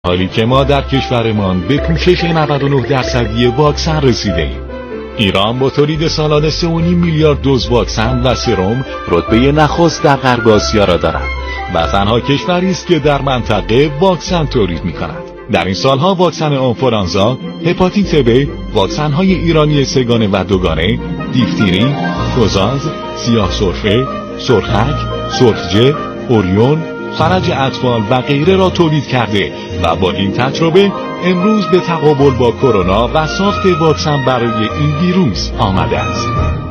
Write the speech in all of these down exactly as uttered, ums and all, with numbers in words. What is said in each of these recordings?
حالی که ما در کشورمان به پوشش نود و نه درصدی واکسن رسیده‌ایم. ایران با تولید سالانه سه و نیم میلیارد دوز واکسن و سرم رتبه نخست در غرب آسیا را دارد و تنها کشوری است که در منطقه واکسن تولید می‌کند. در این سالها واکسن آنفولانزا، هپاتیت ب، واکسن‌های ایرانی سگانه و دوگانه، دیفتری، گزاز، سیاه سرفه، سرخک، سرخجه، اوریون، فرج اطفال و غیره را تولید کرده و با این تجربه امروز به تقابل با کرونا و ساخت واکسن برای این ویروس آمده است.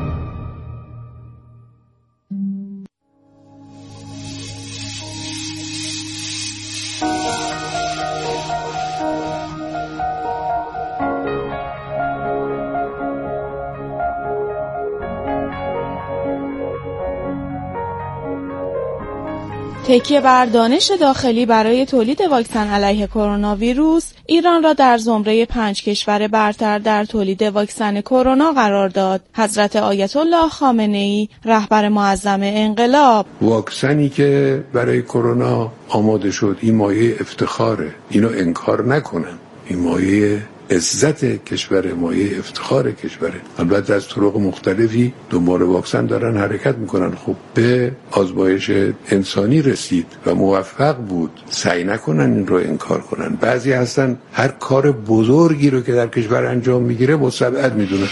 تکیه بر دانش داخلی برای تولید واکسن علیه کرونا ویروس ایران را در زمره پنج کشور برتر در تولید واکسن کرونا قرار داد. حضرت آیت الله خامنه‌ای رهبر معظم انقلاب: واکسنی که برای کرونا آماده شد این مایه افتخاره، اینو انکار نکنن، این مایه عزت کشور، مایه افتخار کشوره. البته از طرق مختلفی دنبال واکسن دارن حرکت میکنن. خب به آزمایش انسانی رسید و موفق بود، سعی نکنن این رو انکار کنن. بعضی هستن هر کار بزرگی رو که در کشور انجام میگیره مستبعد میدونن.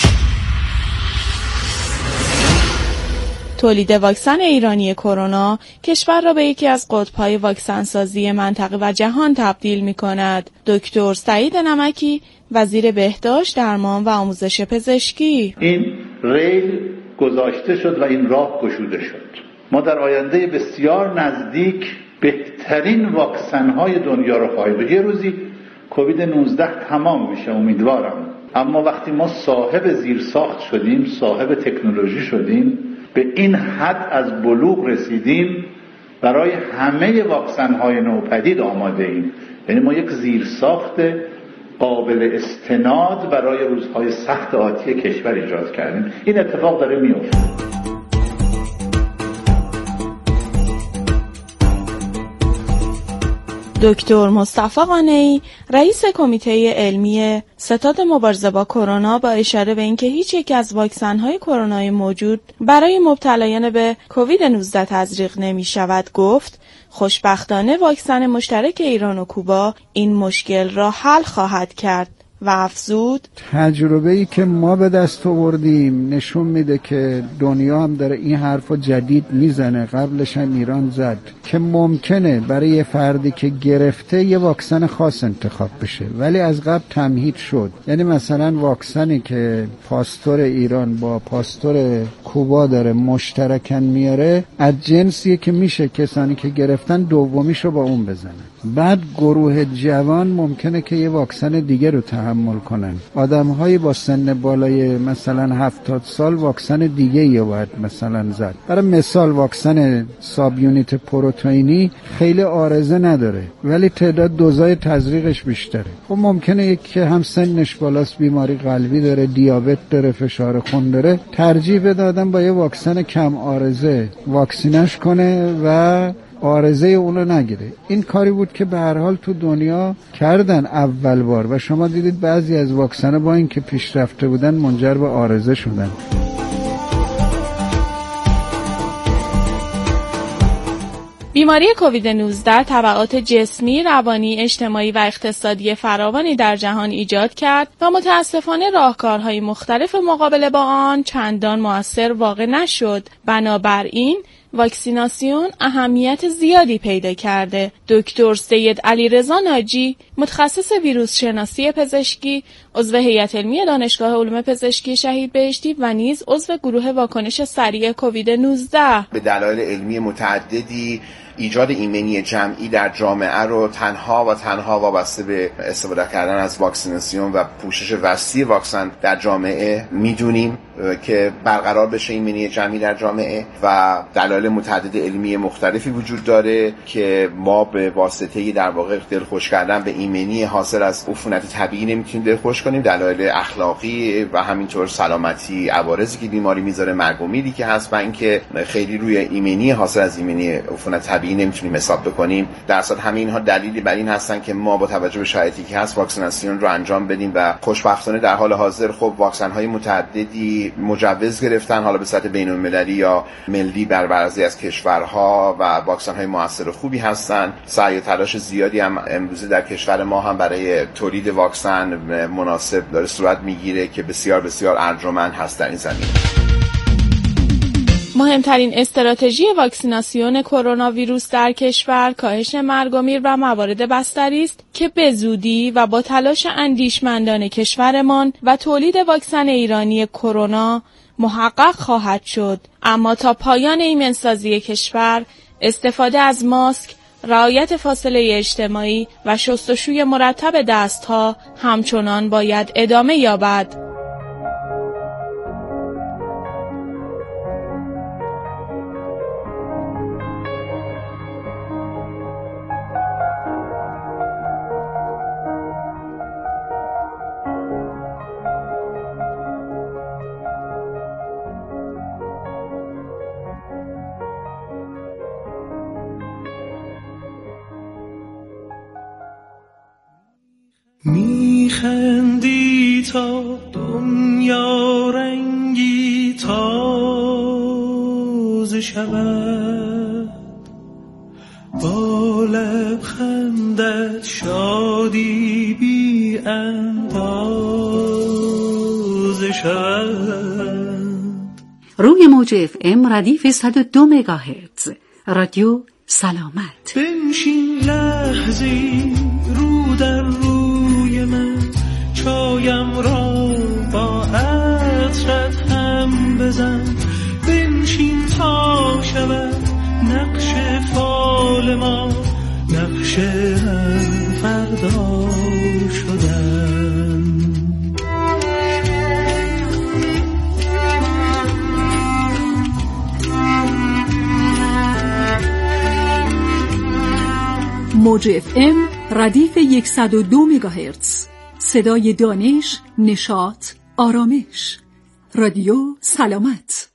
تولید واکسن ایرانی کرونا کشور را به یکی از قطب‌های واکسن سازی منطقه و جهان تبدیل می‌کند. دکتر سعید نمکی، وزیر بهداشت، درمان و آموزش پزشکی: این ریل گذاشته شد و این راه گشوده شد. ما در آینده بسیار نزدیک بهترین واکسن‌های دنیا رو خواهیم داشت. یه روزی کووید نوزده تمام میشه، امیدوارم. اما وقتی ما صاحب زیرساخت شدیم، صاحب تکنولوژی شدیم، به این حد از بلوغ رسیدیم، برای همه واکسن‌های نوپدید آماده ایم. یعنی ما یک زیرساخت قابل استناد برای روزهای سخت آتی کشور ایجاد کردیم. این اتفاق داره میفته. دکتر مصطفی قانعی، رئیس کمیته علمی ستاد مبارزه با کرونا، با اشاره به اینکه هیچ یک از واکسن‌های کرونایی موجود برای مبتلایان به کووید نوزده تزریق نمی‌شود گفت: خوشبختانه واکسن مشترک ایران و کوبا این مشکل را حل خواهد کرد و افزود: تجربه‌ای که ما به دست آوردیم نشون میده که دنیا هم داره این حرفو جدید میزنه، قبلش هم ایران زد، که ممکنه برای یه فردی که گرفته یه واکسن خاص انتخاب بشه ولی از قبل تمهید شد. یعنی مثلا واکسنی که پاستور ایران با پاستور کوبا داره مشترکاً میاره، از جنسیه که میشه کسانی که گرفتن دومیشو با اون بزنن. بعد گروه جوان ممکنه که یه واکسن دیگه رو تحمل کنن. آدم‌های با سن بالای مثلا هفتاد سال واکسن دیگه یا باید مثلا زد. برای مثال واکسن ساب یونیت پروتئینی خیلی عارضه نداره ولی تعداد دوزای تزریقش بیشتره. خب ممکنه یک که هم سنش بالاست، بیماری قلبی داره، دیابت داره، فشار خون داره، ترجیح بده آدم با یه واکسن کم عارضه واکسینش کنه و عارضه اونو نگیره. این کاری بود که به هر حال تو دنیا کردن اول بار و شما دیدید بعضی از واکسن‌ها با اینکه پیشرفته بودن منجر به عارضه شدن. بیماری کووید نوزده تبعات جسمی، روانی، اجتماعی و اقتصادی فراوانی در جهان ایجاد کرد و متاسفانه راهکارهای مختلف مقابله با آن چندان مؤثر واقع نشد. بنابراین واکسیناسیون اهمیت زیادی پیدا کرده. دکتر سید علیرضا ناجی، متخصص ویروس شناسی پزشکی، عضو هیئت علمی دانشگاه علوم پزشکی شهید بهشتی و نیز عضو گروه واکنش سریع کووید نوزده، به دلایل علمی متعددی ایجاد ایمنی جمعی در جامعه رو تنها و تنها وابسته به استفاده کردن از واکسیناسیون و پوشش وسیع واکسن در جامعه میدونیم که برقرار بشه ایمنی جمعی در جامعه و دلایل متعدد علمی مختلفی وجود داره که ما به واسطه در واقع دلخوش کردن به ایمنی حاصل از عفونت طبیعی نمیتونیم دلخوش کنیم. دلایل اخلاقی و همینطور سلامتی، عوارضی که بیماری میذاره، مرگ و میری که هست و اینکه خیلی روی ایمنی حاصل از ایمنی عفونت طبیعی طبیعی نمیتونیم حساب بکنیم. در اصل همه اینها دلیلی بر این هستن که ما با توجه به شرایطی که هست واکسیناسیون رو انجام بدیم و خوشبختانه در حال حاضر خب واکسن های متعددی مجوز گرفتن، حالا به سطح بین‌المللی یا ملی بر بعضی از کشورها، و واکسن های موثر و خوبی هستن. سعی و تلاش زیادی هم امروزه در کشور ما هم برای تولید واکسن مناسب داره صورت میگیره که بسیار بسیار ارجمند هست در این زمینه. مهمترین استراتژی واکسیناسیون کرونا ویروس در کشور کاهش مرگ و میر و موارد بستری است که به زودی و با تلاش اندیشمندان کشورمان و تولید واکسن ایرانی کرونا محقق خواهد شد. اما تا پایان ایمنسازی کشور استفاده از ماسک، رعایت فاصله اجتماعی و شستشوی مرتب دستها همچنان باید ادامه یابد. میخندی تا دنیا رنگی تازه شود، با لبخندت شادی بی اندازه شود. روی موج اف ام ردیف صد و دو مگاهرتز رادیو سلامت. بنشین لحظی رو در روی من، چایم را با عطرت هم بزن. بنشین تا شود نقش فال ما، نقش هم فردا شدن. موج اف ام ردیف صد و دو مگاهرتز، صدای دانش، نشاط، آرامش. رادیو سلامت.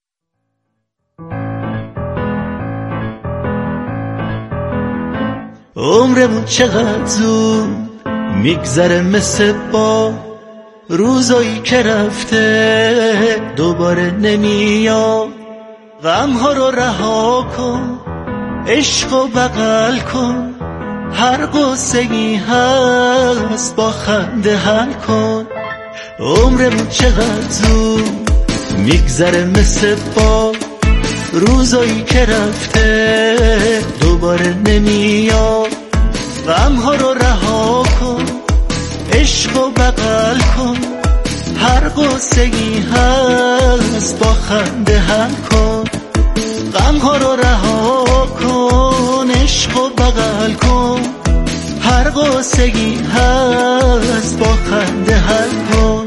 عمرمون چقدر زود میگذره مثل با روزایی که رفته دوباره نمیاد. غمها رو رها کن، عشق و بغل کن، هر قصه‌ای هست با خنده حل کن. عمرمون چقدر زود میگذره مثل با روزایی که رفته دوباره نمیاد. غمها رو رها کن، عشق و بغل کن، هر قصه‌ای هست با خنده حل کن. غمها رو رها کن، عشق و بغل کن، هر قصه‌ای هست با خنده حل کن.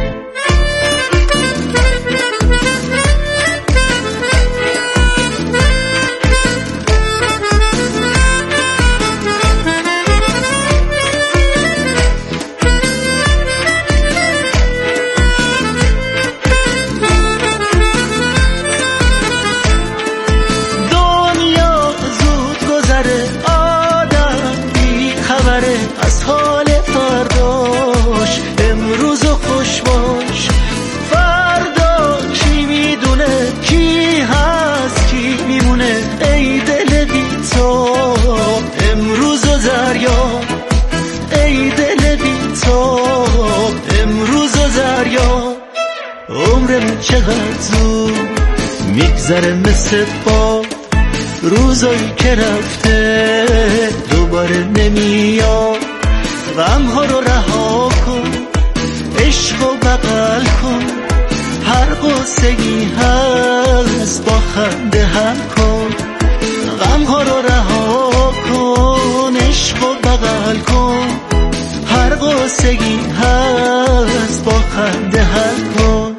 چقدر زود میگذره مثل باد روزایی که رفته دوباره نمیاد. غمها رو رها کن، عشق و بغل کن، هر قصه‌ای هست با خنده حل کن. غمها رو رها کن، عشق و بغل کن، هر قصه‌ای هست با خنده حل کن.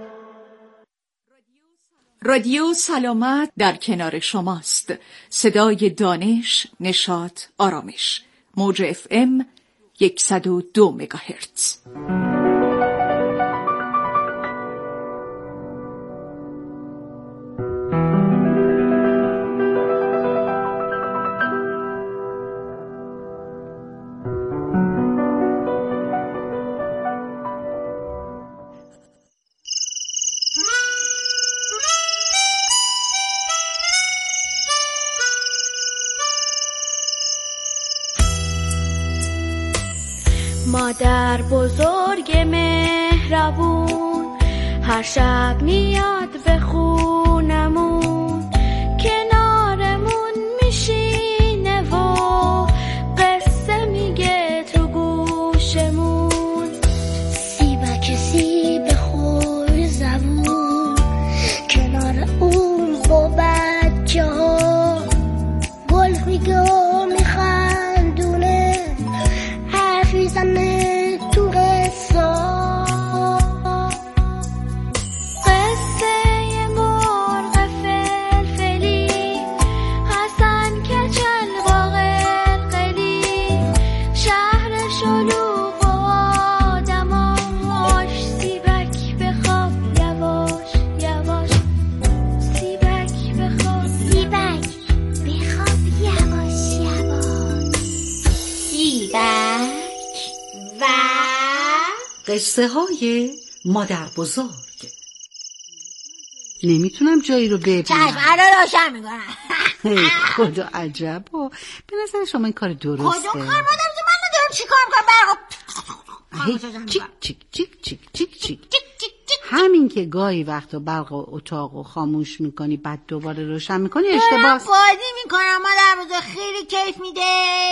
رادیو سلامت در کنار شماست. صدای دانش، نشاط، آرامش. موج اف ام صد و دو مگاهرتز. مادر بزرگ مهربون هر شب میاد به خونمون، کنارمون میشینه و قصه میگه تو گوشمون. سیبک سیب خوش زبون کنار اون با بچه ها گل میگه و میخندونه، حرف میزنه تو قصه قصه مرغ فلفلی، حسن کچل با قلقلی، شهر شلوغ و آدماش، سیبک بخواب یواش یواش، سیبک بخواب سیبک بخواب یواش یواش. سیبک و قصه های مادر بزرگ. نمیتونم جایی رو ببینم. چشم الان روشن میکنم. خدا عجب. به نظر شما این کار درسته؟ کدوم کار مادر بزرگ؟ من ندارم چی کار میکنم؟ برقا چیک چیک چیک چیک چیک چیک همین که گاهی وقتا برق اتاقو خاموش میکنی بعد دوباره روشن میکنی اشتباه. بازی میکنم مادر بزرگ، خیلی کیف میده.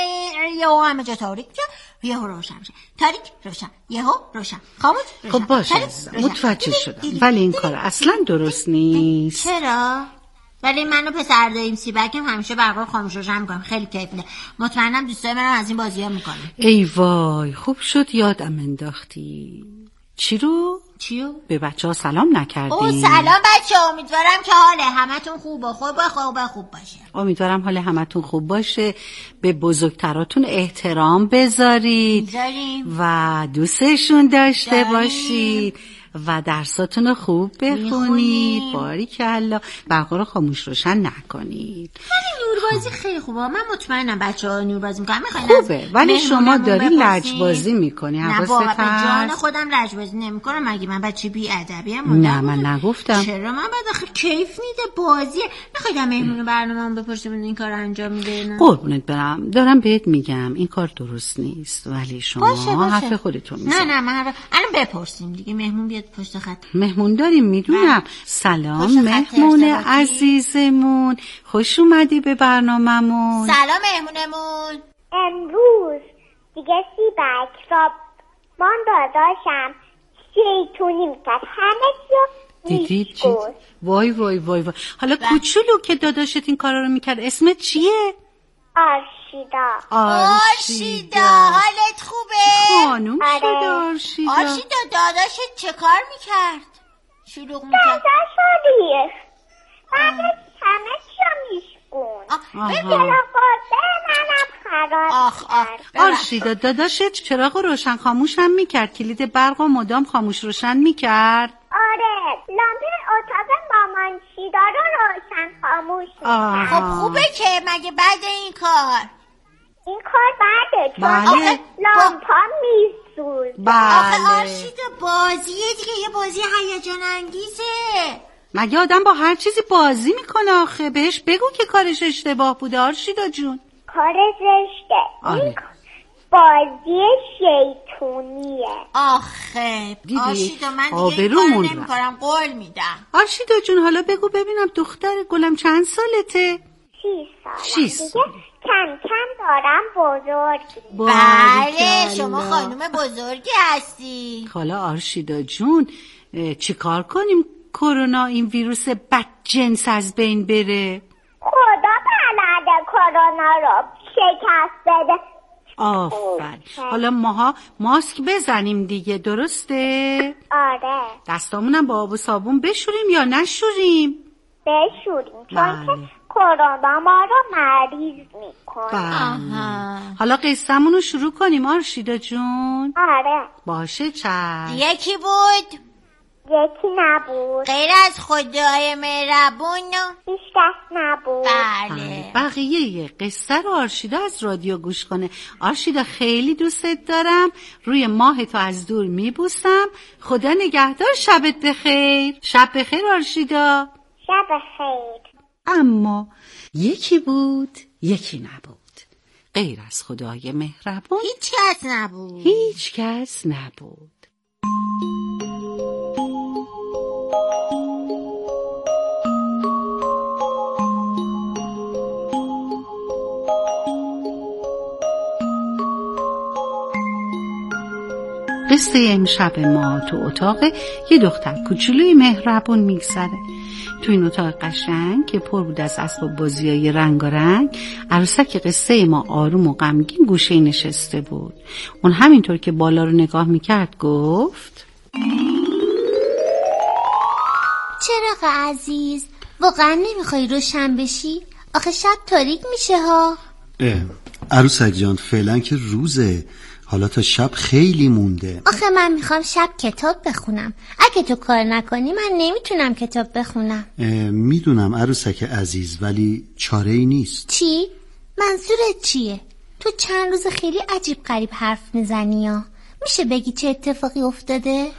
یهو همه جا تاریک میشه، یهو روشن میشه، تاریک روشن، یهو روشن، خاموش روشن. خب باشه متوجه شدم، ولی این کار اصلا درست نیست. چرا؟ ولی من و پسر داییم سیبکم همیشه برقا خاموش روشن میکنم، خیلی کیف میده. مطمئنم دوستای منم از این بازی‌ها میکنن. ای وای خوب شد یادم انداختی. چی رو؟ چیو؟ به بچه ها سلام نکردی؟ او سلام بچه ها، امیدوارم که حال همتون خوبه، خوبه خوبه خوب باشه. امیدوارم حال همتون خوب باشه. به بزرگتراتون احترام بذارید میذاریم و دوستشون داشته باشید و درساتون رو خوب بخونید. باریکلا. برقا رو خاموش روشن نکنید. ولی نوربازی خیلی خوبه، من مطمئنم بچه‌ها نوربازی میکنن. خوبه ولی شما داری لجبازی میکنی. نه بابا به جان خودم لجبازی نمیکنم. مگه من بچه بی ادبیم؟ نه من نگفتم. چرا؟ من بعد آخه کیف میده بازیه. میخواید مهمون برنامه‌ام بپرسیم این کار انجام میده؟ قربونت برم دارم بهت میگم این کار درست نیست، ولی شما باشه باشه. حرف خودتون میزنید. نه نه من الان بپرسیم دیگه. مهمون بیاد پشت خط. مهمون داریم میدونم. سلام مهمون عزیزمون، خوش اومدی به برنامه‌مون. سلام مهمونمون. امروز دیگه سیبک را من داداشم شیطونی میکرد، همه چیو میشکست. وای وای وای وای. حالا کوچولو که داداشت این کارا رو میکرد اسمت چیه؟ آرشیدا. آرشیدا حالت خوبه؟ خانوم آره. شد آرشیدا. آرشیدا داداشت چه کار میکرد؟ شلوغ میکرد؟ داداش رو ریخت، بعدش همه چیو میشکن، به جلوقاته منم خراب آخ آخ. آرشیدا داداشت چراغ روشن خاموش هم میکرد، کلید برق و مدام خاموش روشن میکرد. آره لامپ اتاق مامان شیدا رو روشن خاموش میکرد. خب خوبه که مگه بعد این کار؟ این کار بعده چون بله. لامپا میسوز. بله. آخه آرشیدا بازیه دیگه، یه بازی هیجان انگیزه. مگه آدم با هر چیزی بازی میکنه آخه؟ بهش بگو که کارش اشتباه بوده آرشیدا جون. کارش زشته. آره. بازی شیطونیه. آخه دیدی؟ آرشیدا من دیگه آبرومون این کار رفت. نمی‌کنم، قول میدم. آرشیدا جون حالا بگو ببینم دختر گلم چند سالته؟ شیش سالم. شیش سال. دیگه کم کم دارم بزرگ میشم. بله شما خانم بزرگی هستی. حالا آرشیدا جون چی کار کنیم کرونا این ویروس بدجنس از بین بره؟ خدا بلده کرونا رو شکست بده. آفرین. حالا ماها ماسک بزنیم دیگه، درسته؟ آره. دستامونم با آب و صابون بشوریم یا نشوریم؟ بشوریم چون بله. که کرونا ما رو مریض میکنه. بله. حالا قصه‌مون رو شروع کنیم آرشیدا جون. آره. باشه چشم. یکی بود؟ یکی نبود. غیر از خدای مهربون هیچ کس نبود. بله. بقیه قصه رو آرشیدا از رادیو گوش کنه. آرشیدا خیلی دوستت دارم، روی ماه تو از دور میبوسم، خدا نگهدار، شبت بخیر. شب بخیر آرشیدا. شب بخیر. اما یکی بود یکی نبود. غیر از خدای مهربون هیچ کس نبود. هیچ کس نبود. قصه امشب ما تو اتاق یه دختر کوچولوی مهربون میگذره. تو این اتاق قشنگ که پر بود از اسباب بازیای رنگارنگ، عروسک قصه ما آروم و غمگین گوشه نشسته بود. اون همینطور که بالا رو نگاه میکرد گفت: چراغ عزیز، واقعا نمیخوای روشن بشی؟ آخه شب تاریک میشه ها. عروسک جان فعلا که روزه، حالا تا شب خیلی مونده. آخه من میخوام شب کتاب بخونم. اگه تو کار نکنی من نمیتونم کتاب بخونم. میدونم عروسک عزیز، ولی چاره ای نیست. چی؟ منظورت چیه؟ تو چند روز خیلی عجیب غریب حرف میزنی یا میشه بگی چه اتفاقی افتاده؟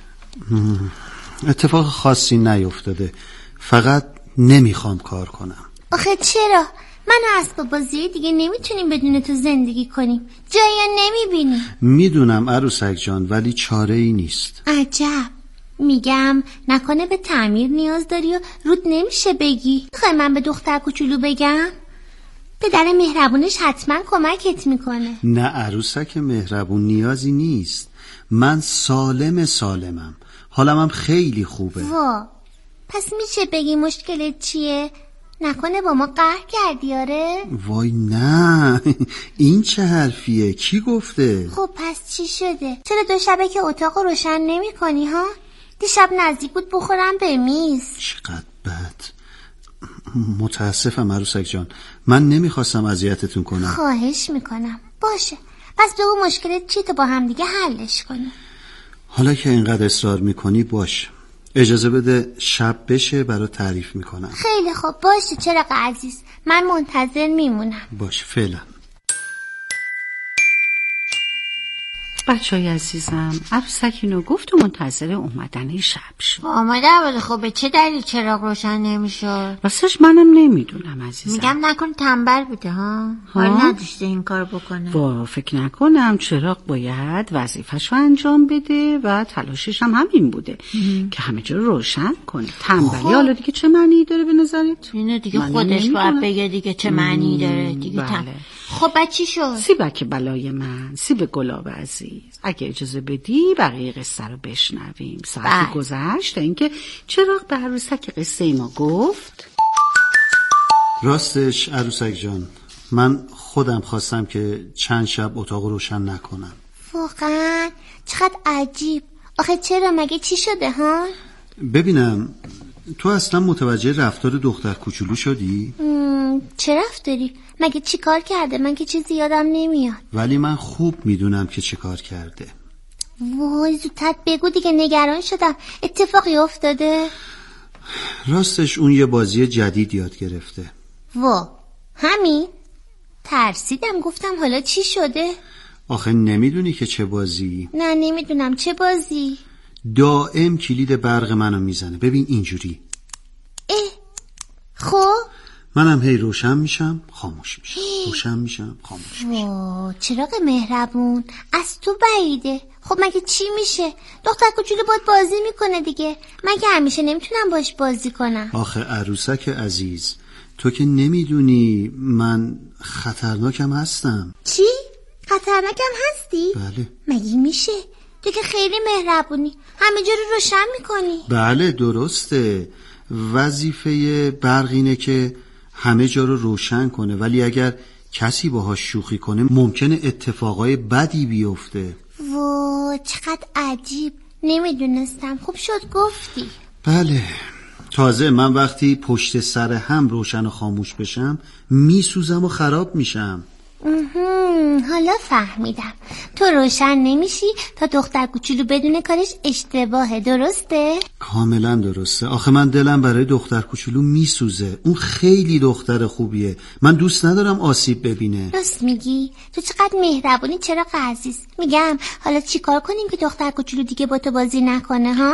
اتفاق خاصی نیفتاده، فقط نمیخوام کار کنم. آخه چرا؟ من و اسباب بازی دیگه نمیتونیم بدون تو زندگی کنیم. جایی نمیبینی. میدونم عروسک جان، ولی چاره ای نیست. عجب. میگم نکنه به تعمیر نیاز داری و رود نمیشه بگی. میخوای من به دختر کوچولو بگم؟ پدر مهربونش حتما کمکت میکنه. نه عروسک مهربون، نیازی نیست. من سالم سالمم، حالم هم خیلی خوبه. وا، پس میشه بگی مشکلت چیه؟ نکنه با ما قهر کردی؟ آره؟ وای نه، این چه حرفیه؟ کی گفته؟ خب پس چی شده؟ چرا دو شبه که اتاق روشن نمی کنی ها؟ دیشب نزدیک بود بخورم به میز. چقدر بد. متاسفم عروسک جان، من نمیخواستم اذیتتون کنم. خواهش میکنم. باشه، پس بگو مشکلت چی تا با هم دیگه حلش کنی. حالا که اینقدر اصرار میکنی باش، اجازه بده شب بشه برای تعریف میکنم. خیلی خوب، باشه چراغ عزیز، من منتظر میمونم. باش فعلا. بچه های عزیزم، عروسک اینو گفت و منتظر اومدن شب شد. مادر خب به چه دلیل چراغ روشن نمیشد؟ راستش منم نمیدونم عزیزم. میگم نکن تنبل بوده ها، حال نداشته این کار بکنه. با فکر نکنم، چراغ باید وظیفه‌شو انجام بده و تلاشش هم همین بوده ام. که همه جا رو روشن کنه. تنبلی حالا دیگه چه معنی داره به نظرت؟ اینو دیگه خودش باید بگه دیگه چه معنی داره دیگه. بله. تن... خب بعد چی شد؟ سیبک بلای من، سیب گلاب عزیز، اگه اجازه بدی بقیه قصه رو بشنویم. ساعتی گذشت تا اینکه چراغ به عروسک قصه ما گفت: راستش عروسک جان، من خودم خواستم که چند شب اتاق روشن نکنم. واقعا چقدر عجیب. آخه چرا؟ مگه چی شده ها؟ ببینم تو اصلا متوجه رفتار دختر کوچولو شدی؟ چه رفتاری؟ مگه چی کار کرده؟ من که چیزی یادم نمیاد. ولی من خوب میدونم که چی کار کرده. وای زودت بگو دیگه، نگران شدم. اتفاقی افتاده؟ راستش اون یه بازی جدید یاد گرفته. وا همین؟ ترسیدم، گفتم حالا چی شده؟ آخه نمیدونی که چه بازی؟ نه نمیدونم. چه بازی؟ دائم کلید برق منو میزنه. ببین اینجوری. اه خب منم هی روشن میشم خاموش میشم، روشن میشم خاموش میشم. واه چراغ مهربون، از تو بعیده. خب مگه چی میشه؟ دختر کوچولو باید بازی میکنه دیگه. من که همیشه نمیتونم باش بازی کنم. آخه عروسک عزیز، تو که نمیدونی من خطرناکم هستم. چی؟ خطرناکم هستی؟ بله. مگه میشه؟ تو که خیلی مهربونی، همه جا رو روشن میکنی. بله درسته، وظیفه برق اینه که همه جا رو روشن کنه، ولی اگر کسی باهاش شوخی کنه ممکنه اتفاقای بدی بیفته. وای چقدر عجیب، نمیدونستم. خوب شد گفتی. بله، تازه من وقتی پشت سر هم روشن و خاموش بشم میسوزم و خراب میشم. حالا فهمیدم. تو روشن نمیشی تا دختر کوچولو بدون کارش اشتباهه، درسته؟ کاملا درسته. آخه من دلم برای دختر کوچولو میسوزه. اون خیلی دختر خوبیه، من دوست ندارم آسیب ببینه. راست میگی، تو چقدر مهربونی چراغ عزیز. میگم حالا چی کار کنیم که دختر کوچولو دیگه با تو بازی نکنه ها؟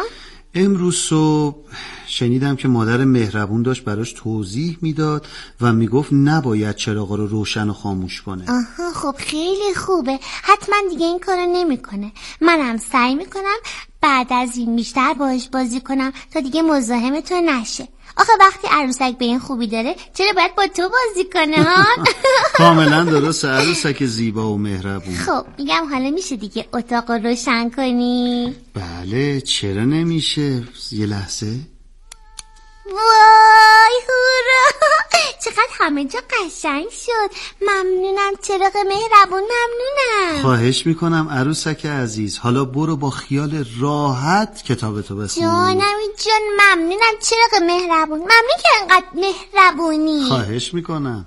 امروز صبح شنیدم که مادر مهربون داشت براش توضیح میداد و میگفت نباید چراغا رو روشن و خاموش کنه. آها خب خیلی خوبه، حتما دیگه این کارو نمیکنه. منم سعی میکنم بعد از این بیشتر باهاش بازی کنم تا دیگه مزاحم تو نشه. آخه وقتی عروسک به این خوبی داره چرا باید با تو بازی کنه ها؟ کاملا درست، عروسک زیبا و مهربون. خب میگم حالا میشه دیگه اتاق رو روشن کنی؟ بله چرا نمیشه. یه لحظه. وای هورا، چقدر همه جا قشنگ شد. ممنونم چراغ مهربون، ممنونم. خواهش میکنم عروسک عزیز. حالا برو با خیال راحت کتابتو بخون. جانمی جان ممنونم چراغ مهربون، ممنون که انقدر مهربونی. خواهش میکنم.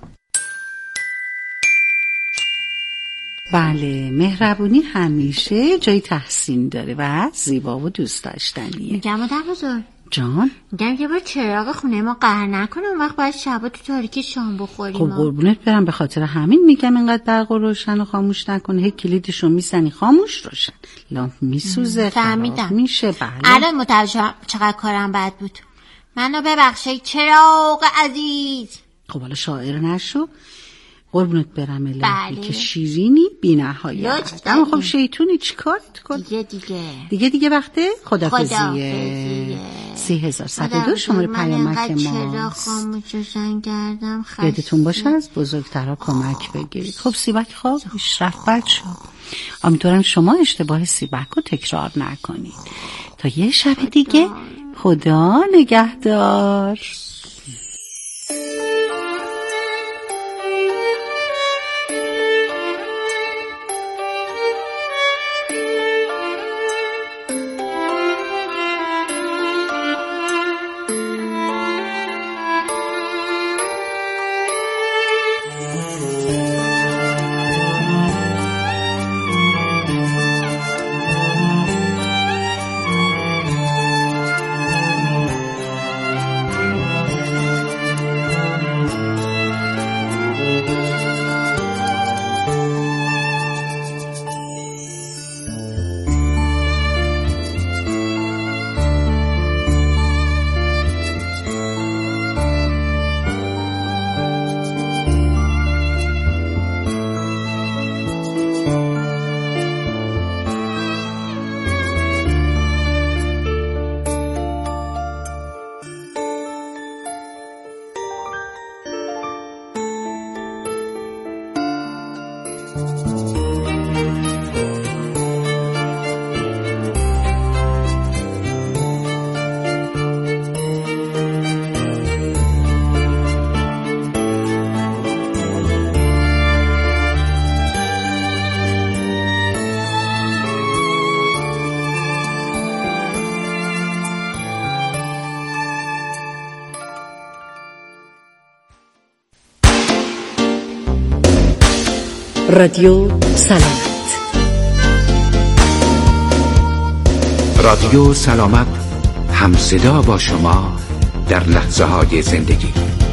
بله مهربونی همیشه جای تحسین داره و زیبا و دوست داشتنیه. میگم مادر بزرگ جان، میگم یه بار چراغ خونه ما قهر نکنه، اون وقت باید شبا تو تاریکی شام بخوریم. خب قربونت برم، به خاطر همین میگم اینقدر برق رو روشن و خاموش نکنه. هی کلیدشو میزنی خاموش روشن، لامپ میسوزه، خراب میشه. بله الان متوجهم چقدر کارم بد بود. منو ببخشید چراغ عزیز. خب حالا شاعر نشو، قربونت برم الهی. بله. که شیرینی بی نهایت. اما خب شیطونی چیکارت کن دیگه دیگه دیگه دیگه وقته خدافظیه. خدافظیه. سی هزار صد و دو شماره پیامک ما. چرا خاموش روشن کردم؟ یادتون باشه از بزرگترها کمک بگیرید. خب سیبک خوابش رفت بچه. امیدوارم شما اشتباه سیبک رو تکرار نکنید. تا یه شب دیگه خدا نگهدار. رادیو سلامت. رادیو سلامت همصدا با شما در لحظه های زندگی.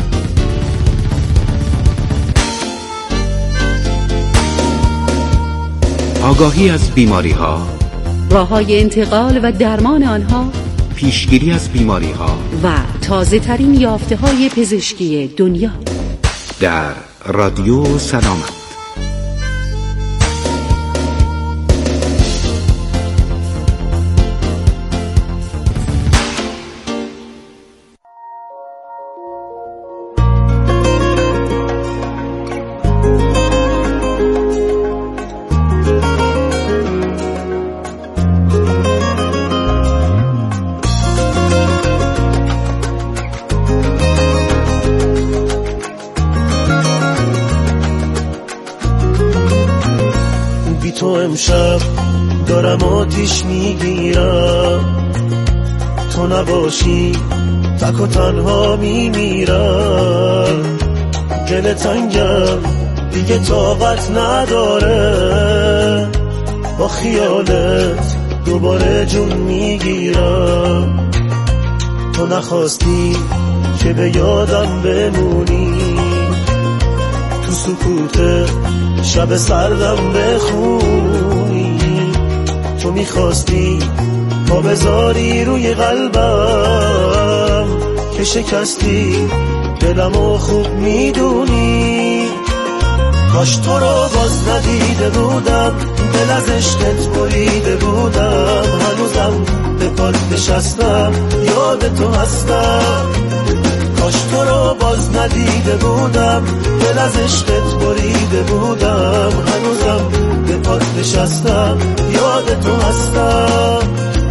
آگاهی از بیماری ها، راه های انتقال و درمان آنها، پیشگیری از بیماری ها و تازه ترین یافته های پزشکی دنیا در رادیو سلامت. امشب دارم آتیش میگیرم، تو نباشی تک و تنها میمیرم. دل تنگم دیگه طاقت نداره، با خیالت دوباره جون میگیرم. تو نخواستی که به یادم بمونی، تو سکوت شب سردم بخونی. تو میخواستی پا بذاری روی قلبم که شکستی دلمو خوب میدونی. کاش تو رو باز ندیده بودم، دل از عشقت بریده بودم، هنوزم به پات نشستم یاد تو هستم. کاش تو رو باز ندیده بودم، دل از عشقت بریده بودم، هنوزم به پات نشستم یاد تو هستم.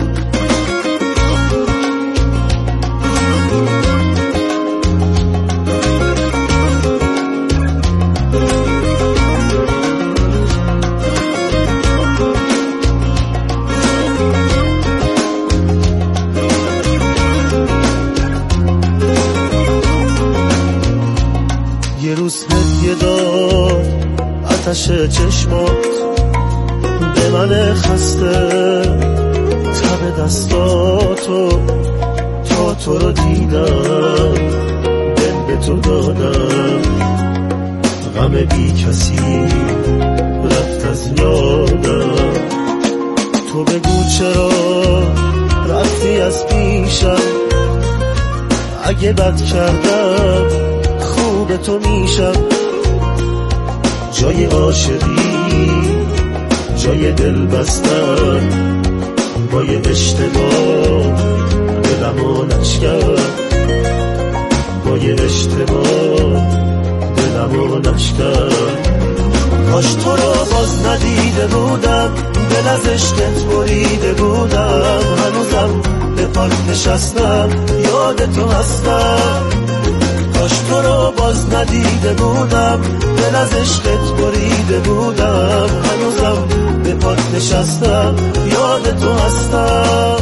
یه روز هدیه داد آتش چشمات به من خسته، تب دستاتو تا تو رو دیدم دل به تو دادم. غم بی کسی رفت از یادم، تو بگو چرا رفتی از پیشم. اگه بد کردم خوب تو میشم، جای عاشقی جای دل بستن، با یه اشتباه دلمو نشکن، با یه اشتباه دلمو نشکن. کاش تو رو باز ندیده بودم، دل از عشقت بریده بودم، هنوزم به پات نشستم یاد تو هستم. کاش تو رو باز ندیده بودم، دل از عشقت بریده بودم، هنوزم به پات نشستم یاد تو هستم.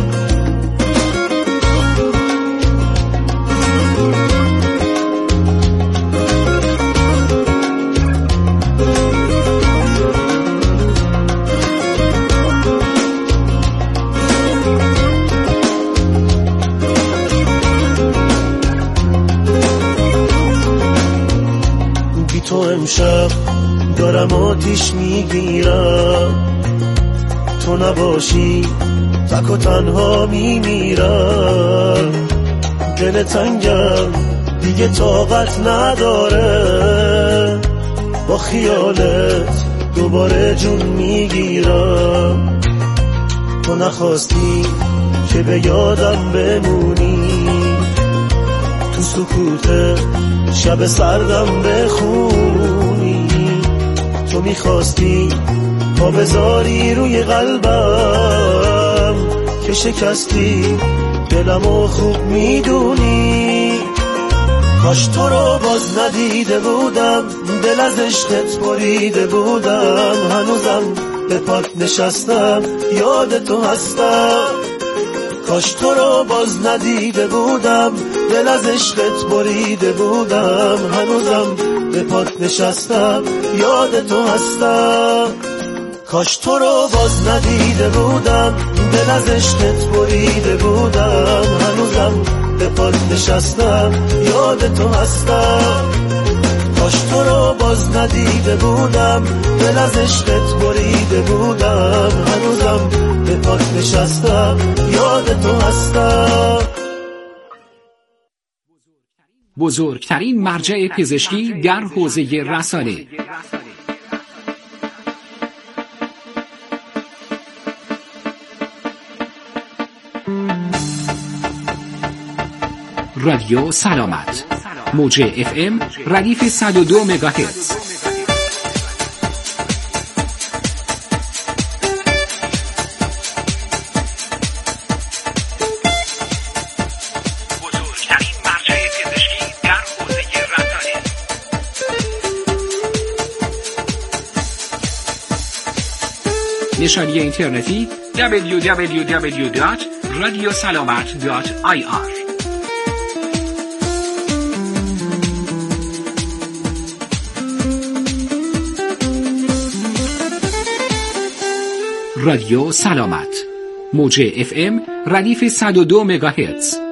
تو امشب دارم آتیش میگیرم، تو نباشی تک و تنها میمیرم. دل تنگم دیگه طاقت نداره، با خیالت دوباره جون میگیرم. تو نخواستی که به یادم بمونی، تو سکوت شب سردم بخونی. تو میخواستی پا بذاری روی قلبم که شکستی دلمو خوب میدونی. کاش تو رو باز ندیده بودم، دل از عشقت بریده بودم، هنوزم به پات نشستم یاد تو هستم. کاش تو رو باز ندیده بودم، دل از عشقت بریده بودم، هنوزم به پات نشستم یاد تو هستم. کاش تو رو باز ندیده بودم، دل از عشقت بریده بودم، هنوزم به پات نشستم یاد تو هستم. کاش تو رو باز ندیده بودم، دل از عشقت بریده بودم، هنوزم به پات نشستم یاد تو هستم. بزرگترین مرجع پزشکی در حوزه رسانه، رادیو سلامت، موج اف ام ردیف صد و دو مگاهرتز. نشانی اینترنتی دبلیو دبلیو دبلیو دات رادیو سلامت دات آی آر. رادیو سلامت، موج اف ام ردیف صد و دو مگاهرتز.